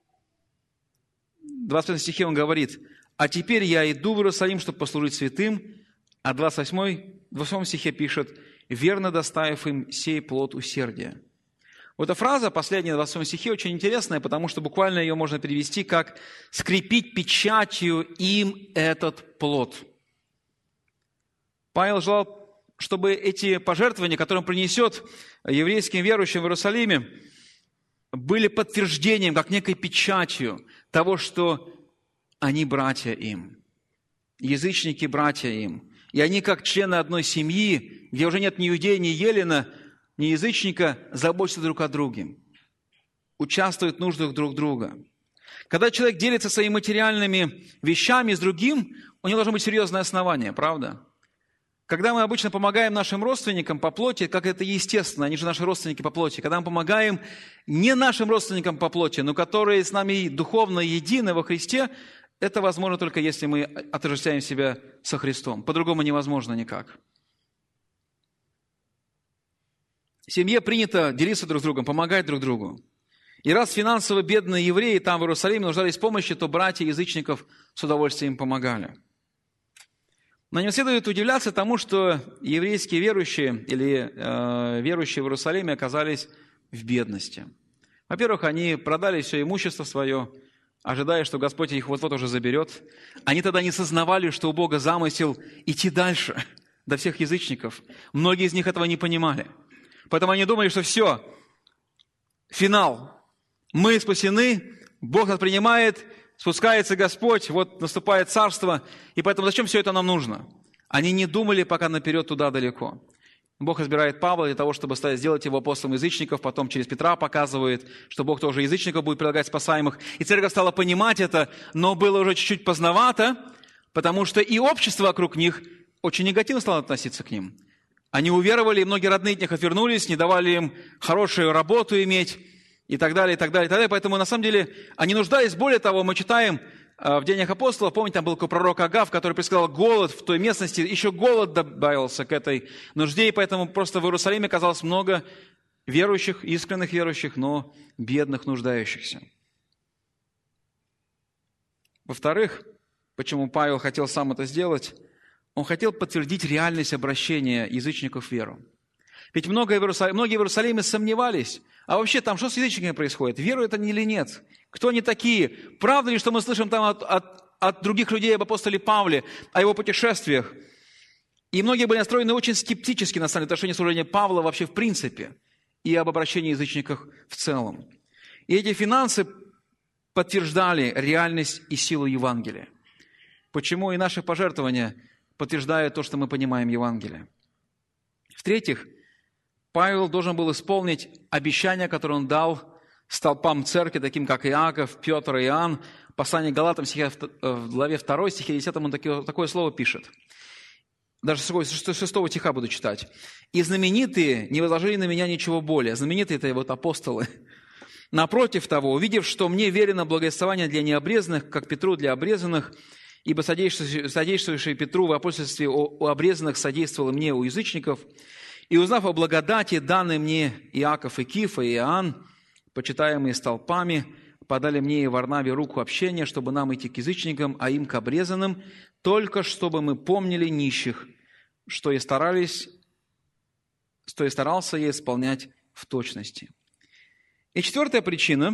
В двадцать пятом стихе он говорит: «А теперь я иду в Иерусалим, чтобы послужить святым». А двадцать восьмом стихе пишет: «Верно доставив им сей плод усердия». Вот эта фраза, последняя в двадцать восьмом стихе, очень интересная, потому что буквально ее можно перевести как «скрепить печатью им этот плод». Павел желал чтобы эти пожертвования, которые он принесет еврейским верующим в Иерусалиме, были подтверждением, как некой печатью того, что они братья им, язычники братья им. И они, как члены одной семьи, где уже нет ни иудея, ни еллина, ни язычника, заботятся друг о друге, участвуют в нуждах друг друга. Когда человек делится своими материальными вещами с другим, у него должно быть серьезное основание, правда? Когда мы обычно помогаем нашим родственникам по плоти, как это естественно, они же наши родственники по плоти, когда мы помогаем не нашим родственникам по плоти, но которые с нами духовно едины во Христе, это возможно только если мы отождествляем себя со Христом. По-другому невозможно никак. В семье принято делиться друг с другом, помогать друг другу. И раз финансово бедные евреи там в Иерусалиме нуждались в помощи, то братья язычников с удовольствием им помогали. Но не следует удивляться тому, что еврейские верующие или э, верующие в Иерусалиме оказались в бедности. Во-первых, они продали все имущество свое, ожидая, что Господь их вот-вот уже заберет. Они тогда не сознавали, что у Бога замысел идти дальше, до всех язычников. Многие из них этого не понимали. Поэтому они думали, что все, финал. Мы спасены, Бог нас принимает, спускается Господь, вот наступает царство, и поэтому зачем все это нам нужно? Они не думали пока наперед туда далеко. Бог избирает Павла для того, чтобы сделать его апостолом язычников, потом через Петра показывает, что Бог тоже язычников будет прилагать спасаемых. И церковь стала понимать это, но было уже чуть-чуть поздновато, потому что и общество вокруг них очень негативно стало относиться к ним. Они уверовали, и многие родные от них отвернулись, не давали им хорошую работу иметь, и так далее, и так далее, и так далее. Поэтому, на самом деле, они нуждались. Более того, мы читаем в Деяниях апостолов, помните, там был такой пророк Агав, который предсказал голод в той местности, еще голод добавился к этой нужде, и поэтому просто в Иерусалиме оказалось много верующих, искренних верующих, но бедных, нуждающихся. Во-вторых, почему Павел хотел сам это сделать? Он хотел подтвердить реальность обращения язычников в веру. Ведь много в Иерусалиме, многие в Иерусалиме сомневались, а вообще там что с язычниками происходит? Веруют они или нет? Кто они такие? Правда ли, что мы слышим там от, от, от других людей об апостоле Павле, о его путешествиях? И многие были настроены очень скептически на самом деле, в отношении служения Павла вообще в принципе и об обращении язычников в целом. И эти финансы подтверждали реальность и силу Евангелия. Почему и наши пожертвования подтверждают то, что мы понимаем Евангелие. В-третьих, Павел должен был исполнить обещание, которое он дал столпам церкви, таким как Иаков, Петр и Иоанн. Послание к Галатам в главе второй, стихе десятом, он такое слово пишет. Даже с шестого стиха буду читать. «И знаменитые не возложили на меня ничего более». Знаменитые – это вот апостолы. «Напротив того, увидев, что мне верено благовествование для необрезанных, как Петру для обрезанных, ибо содействующий Петру в апостольстве у обрезанных содействовал мне у язычников, и узнав о благодати, данной мне Иаков и Кифа и Иоанн, почитаемые столпами, подали мне и Варнаве руку общения, чтобы нам идти к язычникам, а им к обрезанным, только чтобы мы помнили нищих, что и старались, что и старался я исполнять в точности». И четвертая причина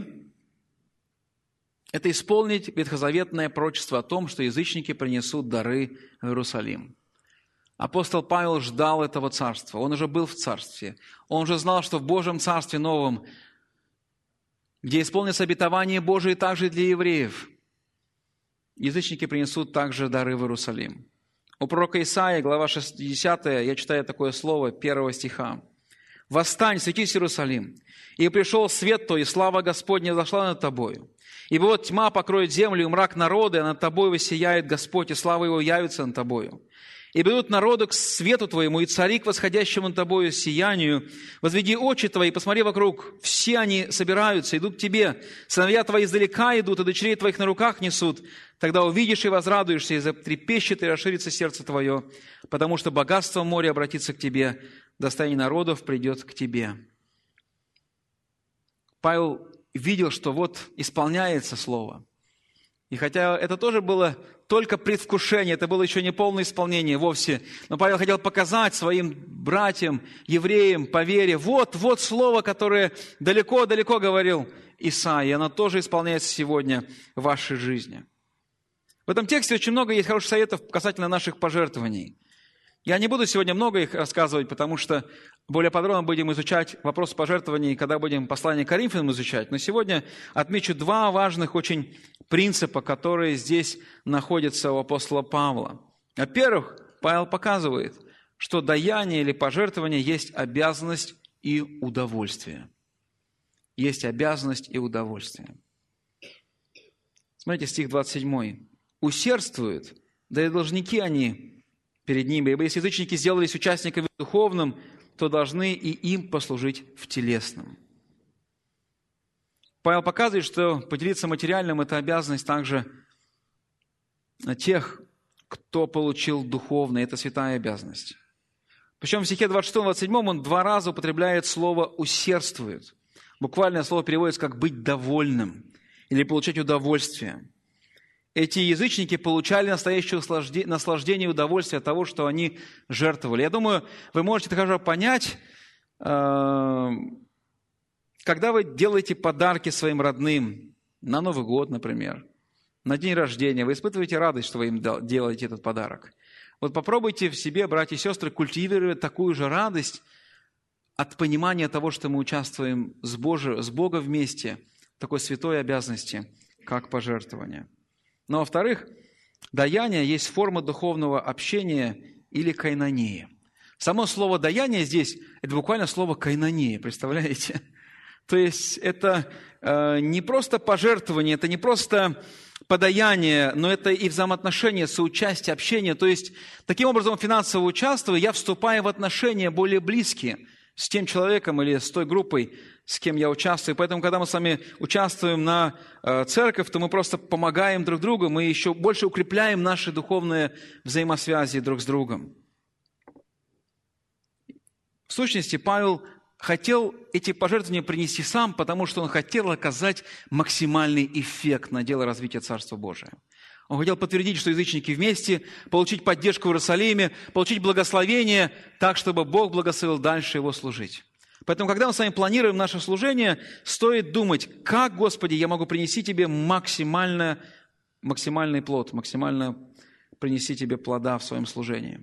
– это исполнить ветхозаветное пророчество о том, что язычники принесут дары в Иерусалим. Апостол Павел ждал этого царства. Он уже был в царстве. Он уже знал, что в Божьем царстве новом, где исполнится обетование Божие также для евреев, язычники принесут также дары в Иерусалим. У пророка Исаии, глава шестидесятая, я читаю такое слово, первого стиха. «Восстань, светись, Иерусалим, и пришел свет твой, и слава Господня зашла над тобою. Ибо вот тьма покроет землю, и мрак народа, а над тобой воссияет Господь, и слава Его явится над тобою. И придут народы к свету твоему, и цари к восходящему над тобою сиянию. Возведи очи твои, посмотри вокруг, все они собираются, идут к тебе. Сыновья твои издалека идут, и дочерей твоих на руках несут. Тогда увидишь и возрадуешься, и затрепещет, и расширится сердце твое, потому что богатство моря обратится к тебе, достояние народов придет к тебе». Павел видел, что вот исполняется слово. И хотя это тоже было только предвкушение, это было еще не полное исполнение вовсе, но Павел хотел показать своим братьям, евреям по вере, вот, вот слово, которое далеко-далеко говорил Исаия, и оно тоже исполняется сегодня в вашей жизни. В этом тексте очень много есть хороших советов касательно наших пожертвований. Я не буду сегодня много их рассказывать, потому что более подробно будем изучать вопрос пожертвований, когда будем послание к Коринфянам изучать. Но сегодня отмечу два важных очень принципа, которые здесь находятся у апостола Павла. Во-первых, Павел показывает, что даяние или пожертвование есть обязанность и удовольствие. Есть обязанность и удовольствие. Смотрите, стих двадцать семь. «Усердствуют, да и должники они перед ними, ибо если язычники сделались участниками в духовном, то должны и им послужить в телесном». Павел показывает, что поделиться материальным – это обязанность также тех, кто получил духовное, это святая обязанность. Причем в стихе двадцать шесть двадцать семь он два раза употребляет слово «усердствует». Буквальное слово переводится как «быть довольным» или «получать удовольствие». Эти язычники получали настоящее наслаждение и удовольствие от того, что они жертвовали. Я думаю, вы можете также понять, когда вы делаете подарки своим родным, на Новый год, например, на день рождения, вы испытываете радость, что вы им делаете этот подарок. Вот попробуйте в себе, братья и сестры, культивировать такую же радость от понимания того, что мы участвуем с, Божией, с Богом вместе в такой святой обязанности, как пожертвование. Но, во-вторых, даяние есть форма духовного общения или кайнония. Само слово «даяние» здесь – это буквально слово «кайнония», представляете? То есть это э, не просто пожертвование, это не просто подаяние, но это и взаимоотношения, соучастие, общение. То есть, таким образом, финансово участвуя, я вступаю в отношения более близкие с тем человеком или с той группой, с кем я участвую. Поэтому, когда мы с вами участвуем на э, церковь, то мы просто помогаем друг другу, мы еще больше укрепляем наши духовные взаимосвязи друг с другом. В сущности, Павел хотел эти пожертвования принести сам, потому что он хотел оказать максимальный эффект на дело развития Царства Божия. Он хотел подтвердить, что язычники вместе, получить поддержку в Иерусалиме, получить благословение так, чтобы Бог благословил дальше его служить. Поэтому, когда мы с вами планируем наше служение, стоит думать, как, Господи, я могу принести Тебе максимально, максимальный плод, максимально принести Тебе плода в своем служении.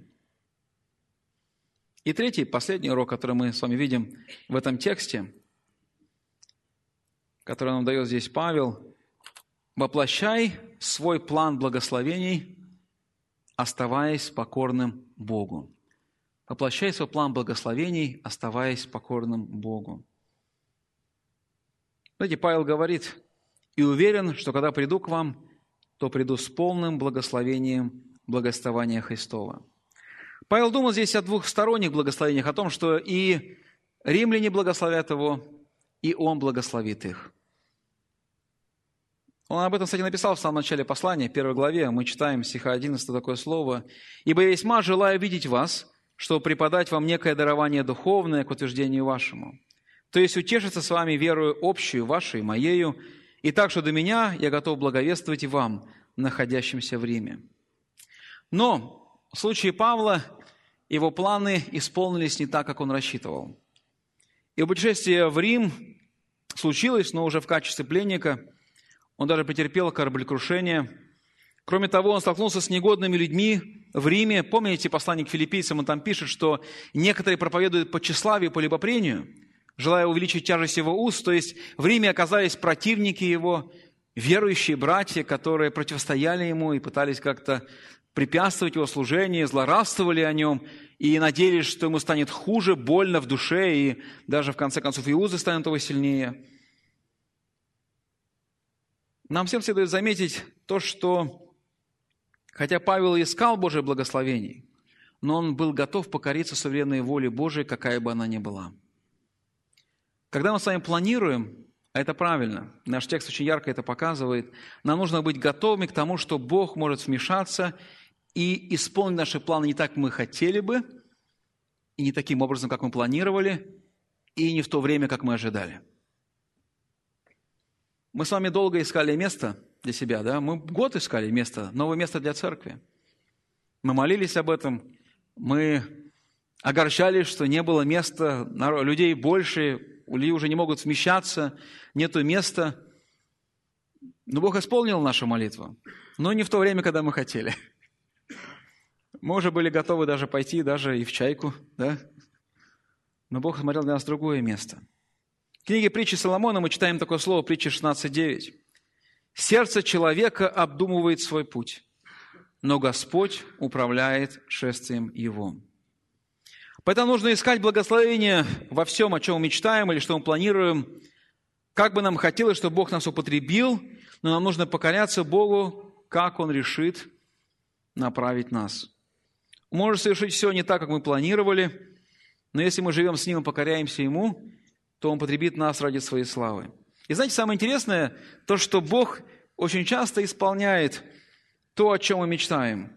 И третий, последний урок, который мы с вами видим в этом тексте, который нам дает здесь Павел: «Воплощай свой план благословений, оставаясь покорным Богу». Воплощай свой план благословений, оставаясь покорным Богу. Знаете, Павел говорит: «И уверен, что когда приду к вам, то приду с полным благословением благословения Христова». Павел думал здесь о двухсторонних благословениях, о том, что и римляне благословят его, и он благословит их. Он об этом, кстати, написал в самом начале послания, в первой главе. Мы читаем стиха одиннадцатого такое слово: «Ибо я весьма желаю видеть вас, чтобы преподать вам некое дарование духовное к утверждению вашему. То есть утешиться с вами верою общую, вашей и моею, и так, что до меня я готов благовествовать и вам, находящимся в Риме». Но в случае Павла его планы исполнились не так, как он рассчитывал. Его путешествие в Рим случилось, но уже в качестве пленника. Он даже претерпел кораблекрушение. Кроме того, он столкнулся с негодными людьми в Риме. Помните, послание к филиппийцам, он там пишет, что некоторые проповедуют по тщеславию, по любопрению, желая увеличить тяжесть его уст. То есть в Риме оказались противники его, верующие братья, которые противостояли ему и пытались как-то препятствовать его служению, злорадствовали о нем и надеялись, что ему станет хуже, больно в душе, и даже в конце концов и узы станут его сильнее. Нам всем следует заметить то, что хотя Павел искал Божие благословений, но он был готов покориться суверенной воле Божией, какая бы она ни была. Когда мы с вами планируем, а это правильно, наш текст очень ярко это показывает, нам нужно быть готовыми к тому, что Бог может вмешаться и исполнить наши планы не так, как мы хотели бы, и не таким образом, как мы планировали, и не в то время, как мы ожидали. Мы с вами долго искали место для себя, да? Мы год искали место, новое место для церкви. Мы молились об этом, мы огорчались, что не было места, людей больше, люди уже не могут вмещаться, нету места. Но Бог исполнил нашу молитву, но не в то время, когда мы хотели. Мы уже были готовы даже пойти, даже и в чайку, да? Но Бог смотрел для нас другое место. В книге притчи Соломона мы читаем такое слово, притча шестнадцать девять. «Сердце человека обдумывает свой путь, но Господь управляет шествием его». Поэтому нужно искать благословение во всем, о чем мы мечтаем или что мы планируем. Как бы нам хотелось, чтобы Бог нас употребил, но нам нужно покоряться Богу, как Он решит направить нас. Он может совершить все не так, как мы планировали, но если мы живем с Ним и покоряемся Ему, то Он потребит нас ради Своей славы. И знаете, самое интересное, то, что Бог очень часто исполняет то, о чем мы мечтаем.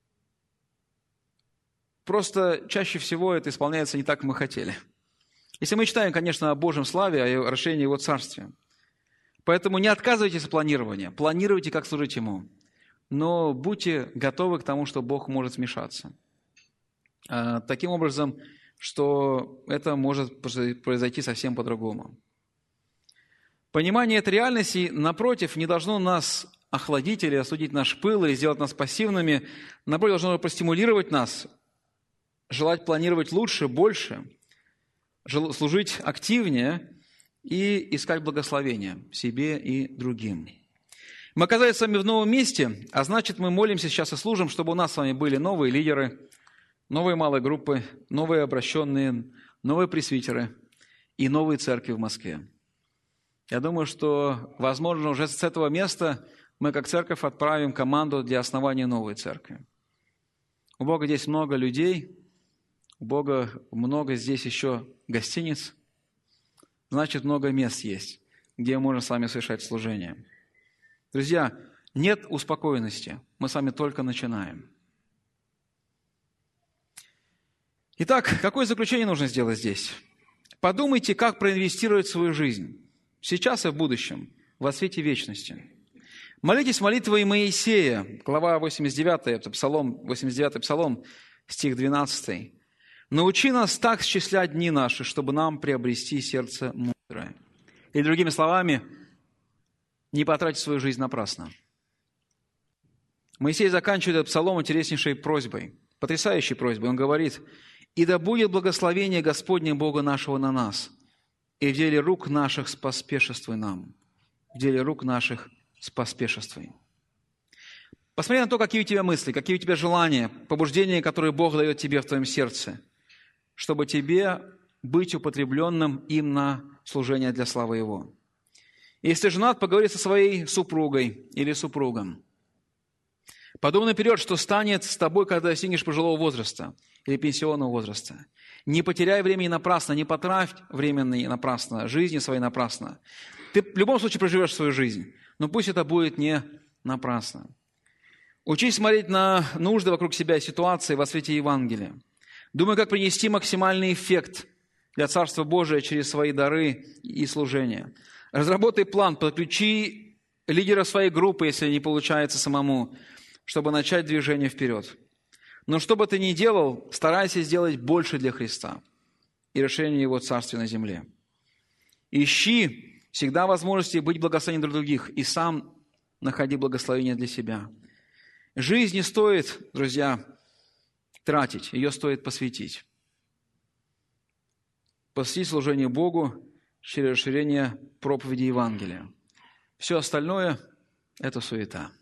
Просто чаще всего это исполняется не так, как мы хотели. Если мы читаем, конечно, о Божьем славе, о расширении Его Царствия. Поэтому не отказывайтесь от планирования. Планируйте, как служить Ему. Но будьте готовы к тому, что Бог может вмешаться. Таким образом, что это может произойти совсем по-другому. Понимание этой реальности, напротив, не должно нас охладить или осудить наш пыл, или сделать нас пассивными. Напротив, должно простимулировать нас, желать планировать лучше, больше, служить активнее и искать благословения себе и другим. Мы оказались с вами в новом месте, а значит, мы молимся сейчас и служим, чтобы у нас с вами были новые лидеры, новые малые группы, новые обращенные, новые пресвитеры и новые церкви в Москве. Я думаю, что, возможно, уже с этого места мы, как церковь, отправим команду для основания новой церкви. У Бога здесь много людей, у Бога много здесь еще гостиниц, значит, много мест есть, где мы можем с вами совершать служение. Друзья, нет успокоенности, мы с вами только начинаем. Итак, какое заключение нужно сделать здесь? Подумайте, как проинвестировать свою жизнь, сейчас и в будущем, во свете вечности. Молитесь молитвой Моисея, глава восемьдесят девятая, это Псалом, восемьдесят девятый Псалом, стих двенадцатый. «Научи нас так счислять дни наши, чтобы нам приобрести сердце мудрое». Или другими словами, не потратить свою жизнь напрасно. Моисей заканчивает этот псалом интереснейшей просьбой, потрясающей просьбой. Он говорит: «И да будет благословение Господне Бога нашего на нас, и в деле рук наших споспешествуй нам». В деле рук наших споспешествуй. Посмотри на то, какие у тебя мысли, какие у тебя желания, побуждения, которые Бог дает тебе в твоем сердце, чтобы тебе быть употребленным им на служение для славы Его. Если ты женат, поговори со своей супругой или супругом. Подумай наперед, что станет с тобой, когда достигнешь пожилого возраста или пенсионного возраста. Не потеряй времени напрасно, не потрать времени напрасно, жизни своей напрасно. Ты в любом случае проживешь свою жизнь, но пусть это будет не напрасно. Учись смотреть на нужды вокруг себя и ситуации во свете Евангелия. Думай, как принести максимальный эффект для Царства Божия через свои дары и служения. Разработай план, подключи лидера своей группы, если не получается самому, чтобы начать движение вперед. Но что бы ты ни делал, старайся сделать больше для Христа и расширения Его Царствия на земле. Ищи всегда возможности быть благословением для других и сам находи благословение для себя. Жизнь не стоит, друзья, тратить, ее стоит посвятить. Посвятить служение Богу через расширение проповеди Евангелия. Все остальное – это суета.